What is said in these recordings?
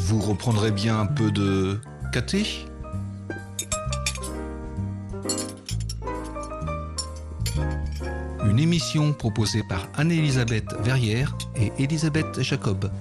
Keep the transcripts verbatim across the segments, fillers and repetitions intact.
Vous reprendrez bien un peu de caté ? Une émission proposée par Anne-Elisabeth Verrière et Elisabeth Jacob.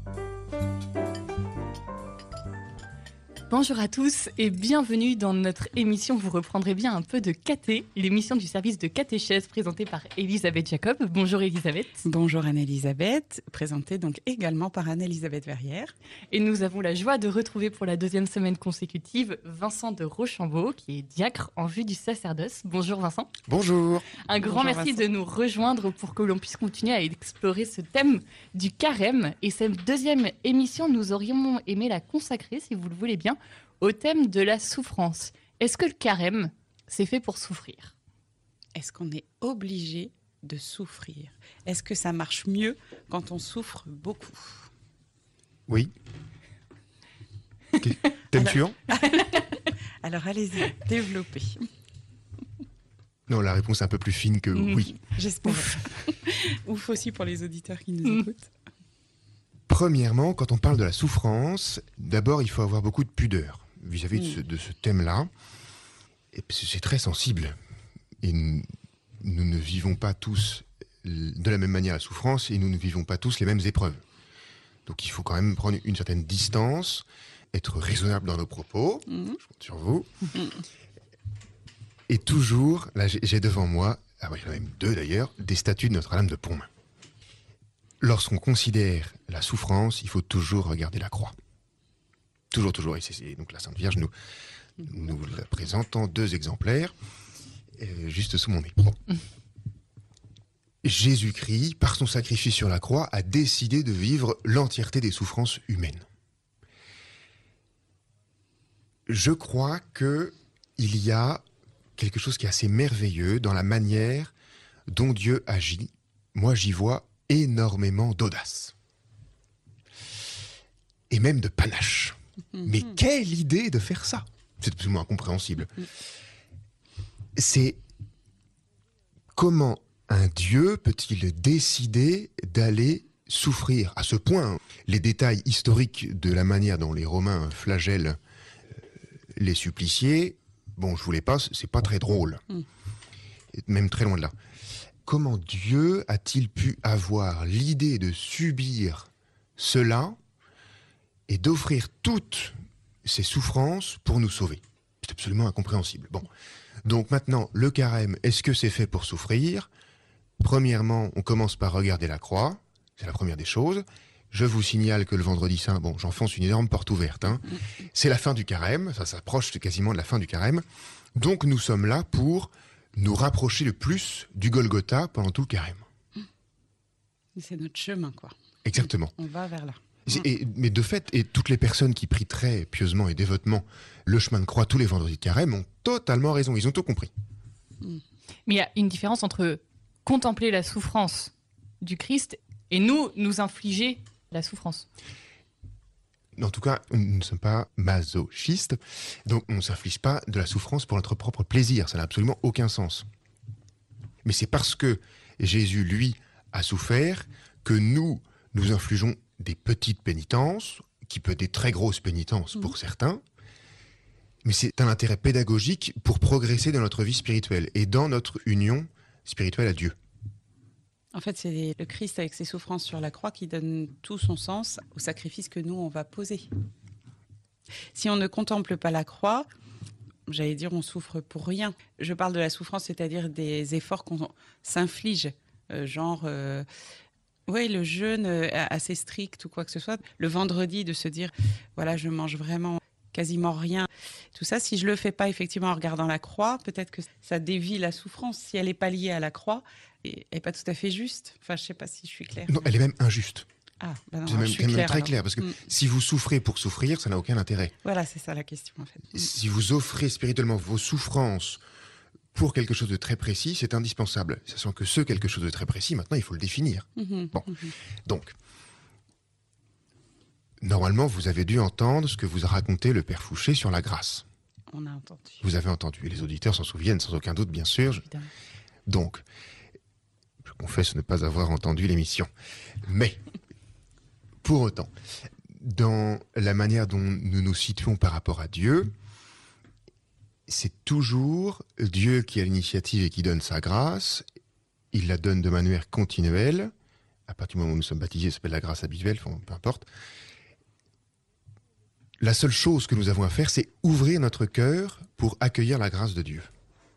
Bonjour à tous et bienvenue dans notre émission. Vous reprendrez bien un peu de caté, l'émission du service de catéchèse présentée par Elisabeth Jacob. Bonjour Elisabeth. Bonjour Anne-Elisabeth, présentée donc également par Anne-Elisabeth Verrière. Et nous avons la joie de retrouver pour la deuxième semaine consécutive Vincent de Rochambeau, qui est diacre en vue du sacerdoce. Bonjour Vincent. Bonjour. Un grand Bonjour merci Vincent. de nous rejoindre pour que l'on puisse continuer à explorer ce thème du carême. Et cette deuxième émission, nous aurions aimé la consacrer, si vous le voulez bien, au thème de la souffrance. Est-ce que le carême, c'est fait pour souffrir ? Est-ce qu'on est obligé de souffrir ? Est-ce que ça marche mieux quand on souffre beaucoup ? Oui. Okay. Thème Alors- suivant ? Alors allez-y, développez. Non, la réponse est un peu plus fine que Mhm. oui. J'espère. Ouf aussi pour les auditeurs qui nous Mm. écoutent. Premièrement, quand on parle de la souffrance, d'abord, il faut avoir beaucoup de pudeur vis-à-vis de, Mm. ce, de ce thème-là. Et puis, c'est très sensible. Et nous, nous ne vivons pas tous de la même manière la souffrance et nous ne vivons pas tous les mêmes épreuves. Donc, il faut quand même prendre une certaine distance, être raisonnable dans nos propos. Mm. Je compte sur vous. Et toujours, là, j'ai j'ai devant moi, ah oui, il y en a même deux d'ailleurs, des statues de Notre-Dame de Pontmain. Lorsqu'on considère la souffrance, il faut toujours regarder la croix. Toujours, toujours. Et c'est, c'est- donc la Sainte Vierge nous, nous la présente en deux exemplaires, euh, juste sous mon nez. Bon. Jésus-Christ, par son sacrifice sur la croix, a décidé de vivre l'entièreté des souffrances humaines. Je crois que il y a quelque chose qui est assez merveilleux dans la manière dont Dieu agit. Moi, j'y vois énormément d'audace. Et même de panache. Mais quelle idée de faire ça! C'est absolument incompréhensible. C'est comment un Dieu peut-il décider d'aller souffrir à ce point? Les détails historiques de la manière dont les Romains flagellent euh, les suppliciés, bon, je vous les passe, c'est pas très drôle. Mm. Même très loin de là. Comment Dieu a-t-il pu avoir l'idée de subir cela et d'offrir toutes ces souffrances pour nous sauver? C'est absolument incompréhensible. Bon. Donc maintenant, le carême, est-ce que c'est fait pour souffrir? Premièrement, on commence par regarder la croix. C'est la première des choses. Je vous signale que le vendredi saint, bon, j'enfonce une énorme porte ouverte, hein. C'est la fin du carême. Ça s'approche quasiment de la fin du carême. Donc nous sommes là pour nous rapprocher le plus du Golgotha pendant tout le carême. C'est notre chemin, quoi. Exactement. On va vers là. C'est- Et, mais de fait, et toutes les personnes qui prient très pieusement et dévotement le chemin de croix tous les vendredis de carême ont totalement raison, ils ont tout compris. Mais il y a une différence entre contempler la souffrance du Christ et nous, nous infliger la souffrance. En tout cas, nous ne sommes pas masochistes, donc on ne s'inflige pas de la souffrance pour notre propre plaisir, ça n'a absolument aucun sens. Mais c'est parce que Jésus, lui, a souffert que nous, nous infligeons des petites pénitences, qui peuvent être des très grosses pénitences pour certains, mais c'est un intérêt pédagogique pour progresser dans notre vie spirituelle et dans notre union spirituelle à Dieu. En fait, c'est le Christ avec ses souffrances sur la croix qui donne tout son sens au sacrifice que nous, on va poser. Si on ne contemple pas la croix, j'allais dire, on souffre pour rien. Je parle de la souffrance, c'est-à-dire des efforts qu'on s'inflige, euh, genre, euh, ouais, le jeûne euh, assez strict ou quoi que ce soit. Le vendredi, de se dire, voilà, je mange vraiment quasiment rien. Tout ça, si je le fais pas effectivement en regardant la croix, peut-être que ça dévie la souffrance. Si elle est pas liée à la croix, elle est pas tout à fait juste. Enfin, je sais pas si je suis claire. Non, elle est même injuste. Ah, bah non, C'est alors même, je suis c'est même claire, très alors. clair, parce que Mm. si vous souffrez pour souffrir, ça n'a aucun intérêt. Voilà, c'est ça la question en fait. Mm. Si vous offrez spirituellement vos souffrances pour quelque chose de très précis, c'est indispensable. Sachant que ce quelque chose de très précis, maintenant, il faut le définir. Mhm, Bon. mhm. Donc, normalement, vous avez dû entendre ce que vous a raconté le Père Fouché sur la grâce. On a entendu. Vous avez entendu, et les auditeurs s'en souviennent sans aucun doute, bien sûr. Évidemment. Donc, je confesse ne pas avoir entendu l'émission. Mais, pour autant, dans la manière dont nous nous situons par rapport à Dieu, c'est toujours Dieu qui a l'initiative et qui donne sa grâce. Il la donne de manière continuelle. À partir du moment où nous sommes baptisés, ça s'appelle la grâce habituelle, enfin, peu importe. La seule chose que nous avons à faire, c'est ouvrir notre cœur pour accueillir la grâce de Dieu.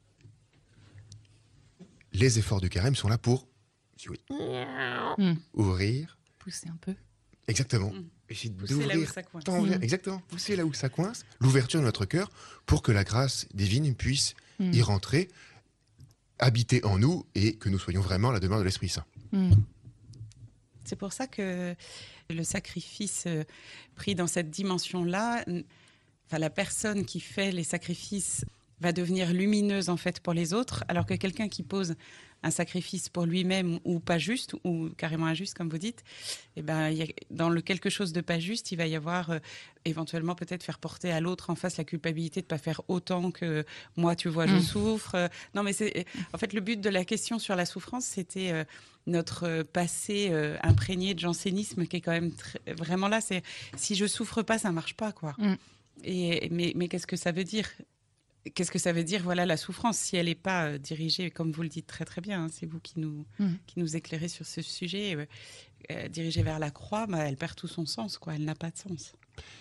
Les efforts du carême sont là pour oui, Mm. ouvrir. Pousser un peu. Exactement. Mm. Essayer Pousser là où d'ouvrir. ça coince. T'envers- Mm. Exactement. Pousser là où ça coince. L'ouverture de notre cœur pour que la grâce divine puisse Mm. y rentrer, habiter en nous et que nous soyons vraiment la demeure de l'Esprit Saint. Mm. C'est pour ça que le sacrifice euh, pris dans cette dimension-là, n- enfin, la personne qui fait les sacrifices va devenir lumineuse en fait pour les autres, alors que quelqu'un qui pose un sacrifice pour lui-même ou pas juste, ou carrément injuste comme vous dites, eh ben, il y a, dans le quelque chose de pas juste, il va y avoir euh, éventuellement peut-être faire porter à l'autre en face la culpabilité de pas faire autant que moi, tu vois, je Mm. souffre. Euh, Non, mais c'est en fait le but de la question sur la souffrance, c'était euh, notre euh, passé euh, imprégné de jansénisme qui est quand même très- vraiment là. C'est si je souffre pas, ça marche pas, quoi. Mm. Et mais mais qu'est-ce que ça veut dire? Qu'est-ce que ça veut dire, voilà, la souffrance, si elle n'est pas euh, dirigée, comme vous le dites très très bien, hein, c'est vous qui nous, Mm. qui nous éclairez sur ce sujet, euh, euh, dirigée vers la croix, bah, elle perd tout son sens, quoi, elle n'a pas de sens.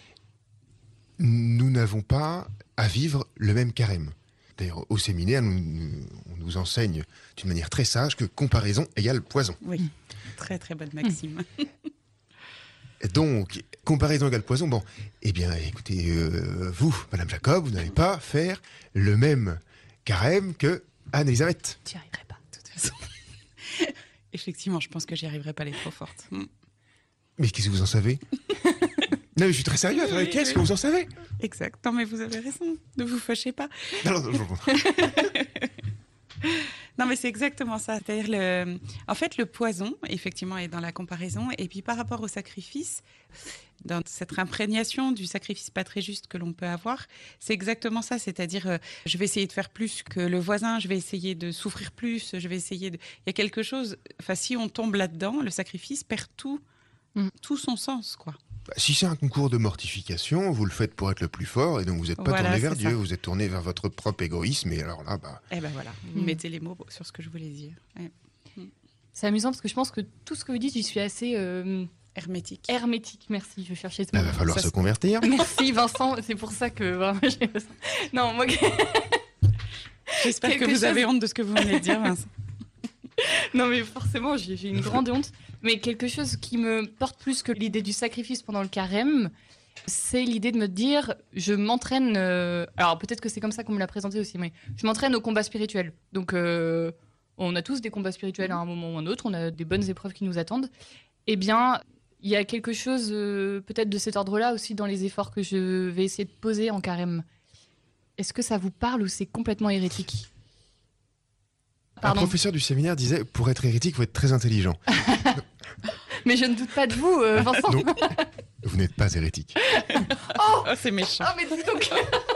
Nous n'avons pas à vivre le même carême. D'ailleurs, au séminaire, nous, nous- on nous enseigne d'une manière très sage que comparaison égale poison. Oui, très très bonne maxime. Donc, comparaison égale poison, bon, eh bien, écoutez, euh, vous, Madame Jacob, vous n'allez pas faire le même carême que Anne-Elisabeth. Tu n'y arriverais pas. De toute façon. Effectivement, je pense que j'y arriverai pas, elle est trop forte. Mm. Mais qu'est-ce que vous en savez? Non, mais je suis très sérieux, attendez, Oui, qu'est-ce oui. que vous en savez? Exact, non mais vous avez raison, ne vous fâchez pas. Non, non, non, je- Non, mais c'est exactement ça. C'est-à-dire, le... en fait, le poison, effectivement, est dans la comparaison. Et puis, par rapport au sacrifice, dans cette imprégnation du sacrifice pas très juste que l'on peut avoir, c'est exactement ça. C'est-à-dire, euh, je vais essayer de faire plus que le voisin, je vais essayer de souffrir plus, je vais essayer de... Il y a quelque chose... Enfin, si on tombe là-dedans, le sacrifice perd tout, Mm. tout son sens, quoi. Bah, si c'est un concours de mortification, vous le faites pour être le plus fort, et donc vous n'êtes pas Voilà, tourné vers c'est Dieu, ça. vous êtes tourné vers votre propre égoïsme, et alors là, bah, Eh ben voilà, vous Mm. mettez les mots sur ce que je voulais dire. Ouais. C'est amusant parce que je pense que tout ce que vous dites, j'y suis assez euh, Hermétique. hermétique. Merci, je cherchais ce bah, mot. va falloir Ça, se c'est- convertir. Merci Vincent, c'est pour ça que vraiment, j'ai- non moi J'espère que quelque vous avez chose- honte de ce que vous venez de dire, Vincent. non mais forcément j'ai j'ai une grande honte, mais quelque chose qui me porte plus que l'idée du sacrifice pendant le carême, c'est l'idée de me dire je m'entraîne. euh, Alors peut-être que c'est comme ça qu'on me l'a présenté aussi, mais je m'entraîne au combat spirituel. Donc euh, on a tous des combats spirituels à un moment ou à un autre, on a des bonnes épreuves qui nous attendent. Eh bien, il y a quelque chose euh, peut-être de cet ordre-là aussi dans les efforts que je vais essayer de poser en carême. Est-ce que ça vous parle ou c'est complètement hérétique? Un Pardon, professeur du séminaire disait, pour être hérétique, il faut être très intelligent. mais je ne doute pas de vous, euh, Vincent. Donc, vous n'êtes pas hérétique. Oh, Oh, c'est méchant. ah, mais dis donc.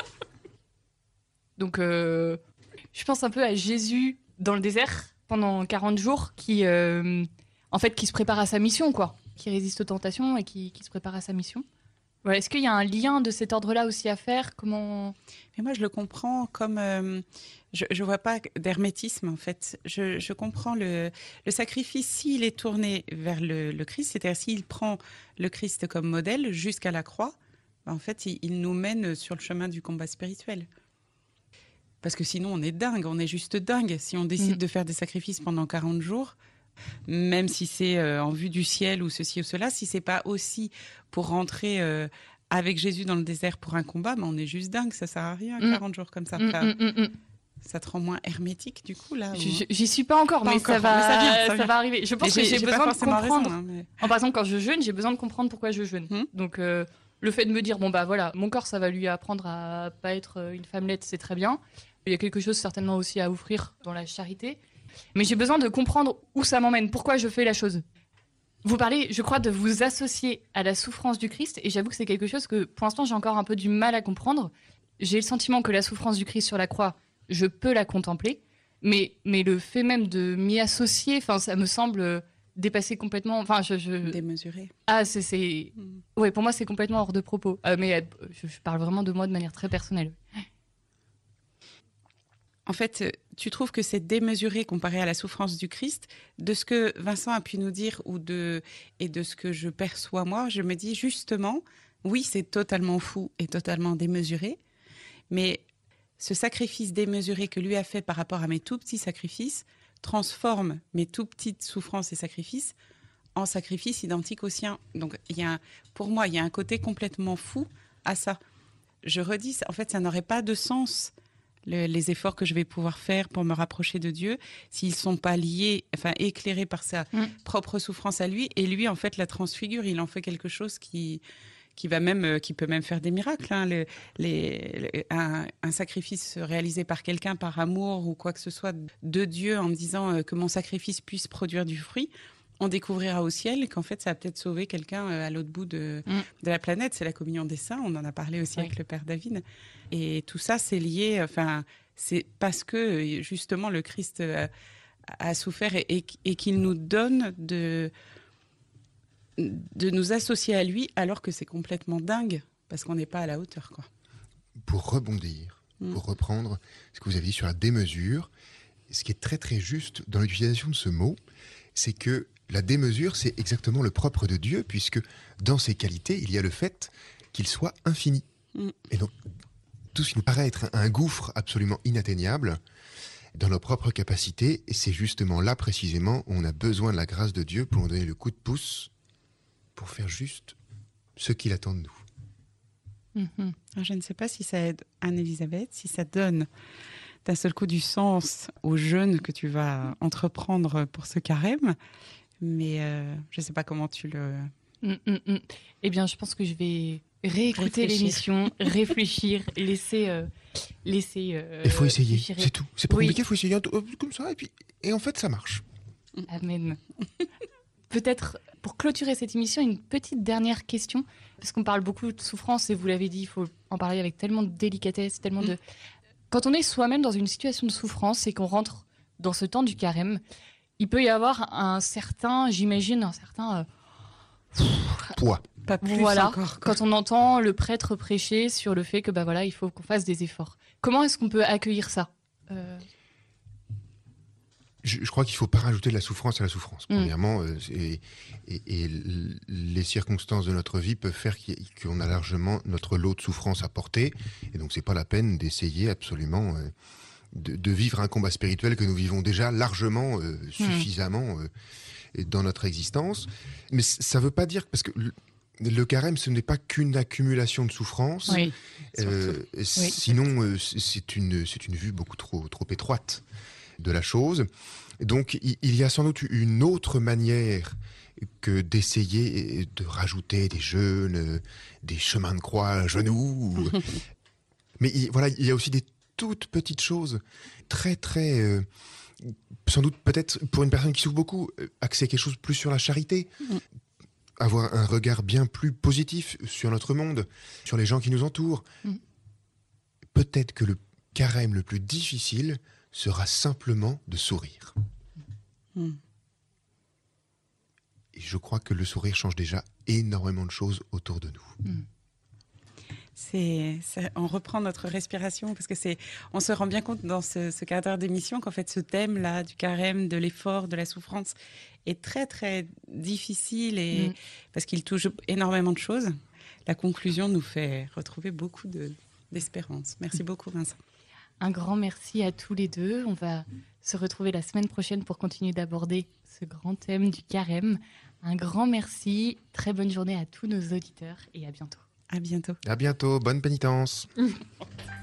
Donc, euh, je pense un peu à Jésus dans le désert pendant quarante jours, qui, euh, en fait, qui se prépare à sa mission, quoi, qui résiste aux tentations et qui, qui se prépare à sa mission. Voilà. Est-ce qu'il y a un lien de cet ordre-là aussi à faire? Comment? Mais moi, je le comprends comme... euh, je ne vois pas d'hermétisme, en fait. Je, je comprends le, le sacrifice, s'il est tourné vers le, le Christ, c'est-à-dire s'il prend le Christ comme modèle jusqu'à la croix, en fait, il, il nous mène sur le chemin du combat spirituel. Parce que sinon, on est dingue, on est juste dingue. Si on décide Mm. de faire des sacrifices pendant quarante jours, même si c'est euh, en vue du ciel ou ceci ou cela, si c'est pas aussi pour rentrer euh, avec Jésus dans le désert pour un combat, ben on est juste dingue, ça sert à rien, Mm. quarante jours comme ça. Mm, Enfin, mm, mm, mm. ça te rend moins hermétique, du coup, là. Je- ou- je- J'y suis pas encore, Pas mais, encore, ça va, mais ça vient, ça ça vient. va arriver. Je Et pense que j'ai pas besoin de forcément comprendre. raison, hein, mais- En, par exemple, quand je jeûne, j'ai besoin de comprendre pourquoi je jeûne. Hmm. Donc, euh, le fait de me dire, bon, bah voilà, mon corps, ça va lui apprendre à pas être euh, une femmelette, c'est très bien. Il y a quelque chose certainement aussi à offrir dans la charité. Mais j'ai besoin de comprendre où ça m'emmène, pourquoi je fais la chose. Vous parlez, je crois, de vous associer à la souffrance du Christ. Et j'avoue que c'est quelque chose que, pour l'instant, j'ai encore un peu du mal à comprendre. J'ai le sentiment que la souffrance du Christ sur la croix, je peux la contempler. Mais, mais le fait même de m'y associer, enfin, ça me semble dépassé complètement. Enfin, je. je... Démesuré. Ah, c'est. c'est... Mm. Ouais, pour moi, c'est complètement hors de propos. Euh, mais euh, je, je parle vraiment de moi de manière très personnelle. En fait, tu trouves que c'est démesuré comparé à la souffrance du Christ. De ce que Vincent a pu nous dire ou de, et de ce que je perçois moi, je me dis justement, oui, c'est totalement fou et totalement démesuré, mais ce sacrifice démesuré que lui a fait par rapport à mes tout petits sacrifices transforme mes tout petites souffrances et sacrifices en sacrifices identiques aux siens. Donc, il y a un, pour moi, il y a un côté complètement fou à ça. Je redis, en fait, ça n'aurait pas de sens. Le, les efforts que je vais pouvoir faire pour me rapprocher de Dieu, s'ils ne sont pas liés, enfin éclairés par sa mm. propre souffrance à lui, et lui en fait la transfigure, il en fait quelque chose qui, qui, va même, qui peut même faire des miracles. Hein. Le, les, le, un, un sacrifice réalisé par quelqu'un par amour ou quoi que ce soit de Dieu en me disant que mon sacrifice puisse produire du fruit, on découvrira au ciel qu'en fait ça a peut-être sauvé quelqu'un à l'autre bout de, mm. de la planète. C'est la communion des saints, on en a parlé aussi oui. avec le Père David. Et tout ça, c'est lié, enfin, c'est parce que justement le Christ a, a souffert et, et, et qu'il nous donne de, de nous associer à lui alors que c'est complètement dingue parce qu'on n'est pas à la hauteur, quoi. Pour rebondir, mm. pour reprendre ce que vous avez dit sur la démesure, ce qui est très très juste dans l'utilisation de ce mot, c'est que la démesure, c'est exactement le propre de Dieu, puisque dans ses qualités, il y a le fait qu'il soit infini. Mm. Et donc, tout ce qui nous paraît être un gouffre absolument inatteignable, dans nos propres capacités, et c'est justement là, précisément, où on a besoin de la grâce de Dieu pour nous donner le coup de pouce, pour faire juste ce qu'il attend de nous. Mm-hmm. Alors, je ne sais pas si ça aide Anne-Elisabeth, si ça donne d'un seul coup du sens au jeûne que tu vas entreprendre pour ce carême, mais euh, je ne sais pas comment tu le... Mm, mm, mm. Eh bien, je pense que je vais réécouter réfléchir. l'émission, réfléchir, laisser... Euh, laisser euh, il faut essayer, réfléchir. C'est tout. C'est pas oui. compliqué, il faut essayer comme ça, et, puis, et en fait, ça marche. Amen. Peut-être, pour clôturer cette émission, une petite dernière question, parce qu'on parle beaucoup de souffrance, et vous l'avez dit, il faut en parler avec tellement de délicatesse, tellement mm. de... Quand on est soi-même dans une situation de souffrance et qu'on rentre dans ce temps du carême, il peut y avoir un certain, j'imagine, un certain... Euh... poids. Pas plus voilà, encore. Quand on entend le prêtre prêcher sur le fait que bah voilà, il faut qu'on fasse des efforts. Comment est-ce qu'on peut accueillir ça euh... je, je crois qu'il ne faut pas rajouter de la souffrance à la souffrance. Mm. Premièrement, euh, et, et, et les circonstances de notre vie peuvent faire qu'on a largement notre lot de souffrance à porter. Et donc, ce n'est pas la peine d'essayer absolument euh, de, de vivre un combat spirituel que nous vivons déjà largement, euh, suffisamment euh, dans notre existence. Mais ça ne veut pas dire... Parce que le, le carême, ce n'est pas qu'une accumulation de souffrance. Oui, euh, oui. Sinon, euh, c'est une, c'est une vue beaucoup trop, trop étroite de la chose. Donc, il y a sans doute une autre manière que d'essayer de rajouter des jeûnes, des chemins de croix à genoux. Mais il, voilà, il y a aussi des toutes petites choses, très, très... Euh, sans doute, peut-être, pour une personne qui souffre beaucoup, axer quelque chose plus sur la charité. Mm. Avoir un regard bien plus positif sur notre monde, sur les gens qui nous entourent. Mm. Peut-être que le carême le plus difficile sera simplement de sourire. Mm. Et je crois que le sourire change déjà énormément de choses autour de nous. Mm. C'est, c'est, on reprend notre respiration parce que c'est, on se rend bien compte dans ce, ce quart d'heure d'émission qu'en fait ce thème-là du carême, de l'effort, de la souffrance est très très difficile et mm. parce qu'il touche énormément de choses. La conclusion nous fait retrouver beaucoup de, d'espérance. Merci beaucoup Vincent. Un grand merci à tous les deux. On va se retrouver la semaine prochaine pour continuer d'aborder ce grand thème du carême. Un grand merci, très bonne journée à tous nos auditeurs et à bientôt. À bientôt. À bientôt, bonne pénitence.